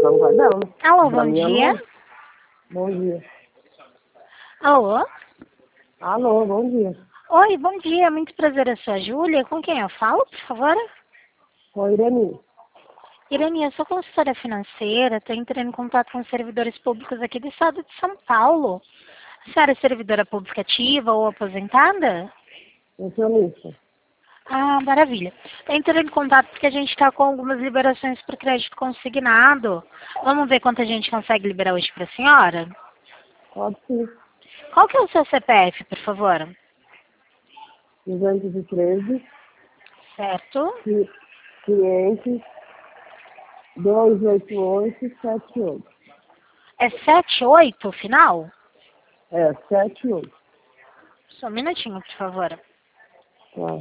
ela não vai dela. Alô, Pra bom mim, ela dia. não... Bom dia. Alô? Alô, bom dia. Oi, bom dia. Muito prazer, eu sou a Júlia. Com quem eu falo, por favor? Oi, Irene. Irene, eu sou consultora financeira. Estou entrando em contato com os servidores públicos aqui do estado de São Paulo. A senhora é servidora pública ativa ou aposentada? Pensionista. Ah, maravilha. Estou entrando em contato porque a gente está com algumas liberações por crédito consignado. Vamos ver quanto a gente consegue liberar hoje para a senhora? Pode sim. Qual que é o seu CPF, por favor? 213, Certo? 500, 288, 78. É 78 o final? É, 78. Só um minutinho, por favor. Tá.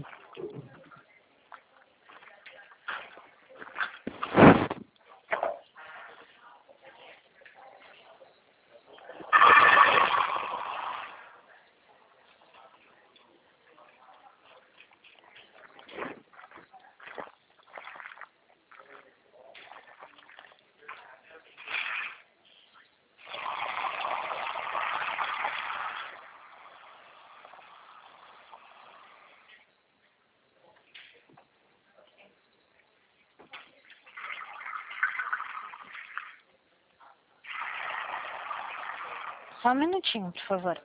Só um minutinho, por favor.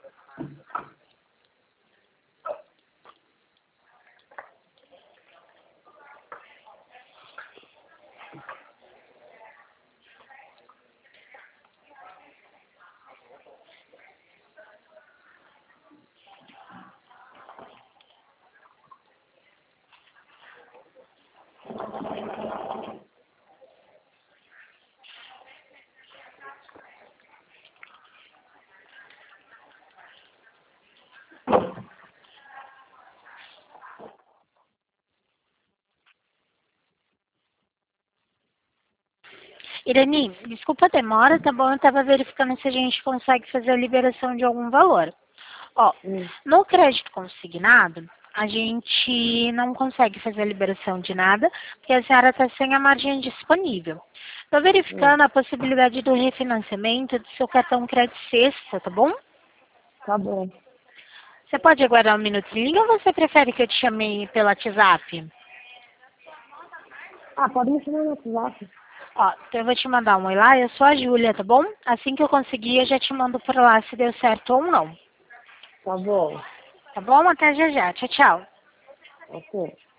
Irani, desculpa a demora, tá bom? Eu estava verificando se a gente consegue fazer a liberação de algum valor. Ó, Hum. no crédito consignado, a gente não consegue fazer a liberação de nada, porque a senhora está sem a margem disponível. Estou verificando a possibilidade do refinanciamento do seu cartão crédito sexta, tá bom? Tá bom. Você pode aguardar um minutinho ou você prefere que eu te chame pelo WhatsApp? Ah, pode me chamar no WhatsApp. Ó, então eu vou te mandar um oi lá, eu sou a Júlia, tá bom? Assim que eu conseguir, eu já te mando por lá se deu certo ou não. Tá bom. Tá bom? Até já já. Tchau, tchau. Ok.